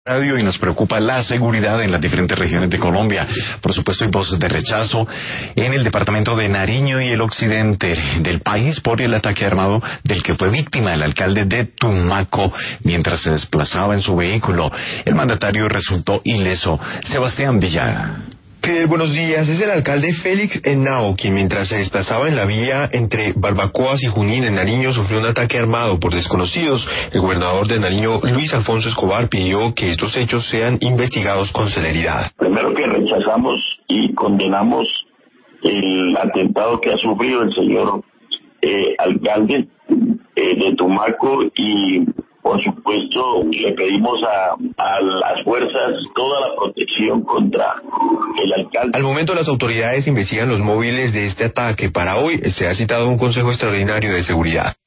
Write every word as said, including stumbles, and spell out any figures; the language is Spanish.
Radio y nos preocupa la seguridad en las diferentes regiones de Colombia. Por supuesto, hay voces de rechazo en el departamento de Nariño y el occidente del país por el ataque armado del que fue víctima el alcalde de Tumaco mientras se desplazaba en su vehículo. El mandatario resultó ileso. Sebastián Villar. Que buenos días, es el alcalde Félix Henao, quien mientras se desplazaba en la vía entre Barbacoas y Junín en Nariño sufrió un ataque armado por desconocidos. El gobernador de Nariño, Luis Alfonso Escobar, pidió que estos hechos sean investigados con celeridad. Primero que rechazamos y condenamos el atentado que ha sufrido el señor eh, alcalde eh, de Tumaco y por supuesto le pedimos a, a las fuerzas toda la protección contra el alcalde. Al momento las autoridades investigan los móviles de este ataque. Para hoy se ha citado un consejo extraordinario de seguridad.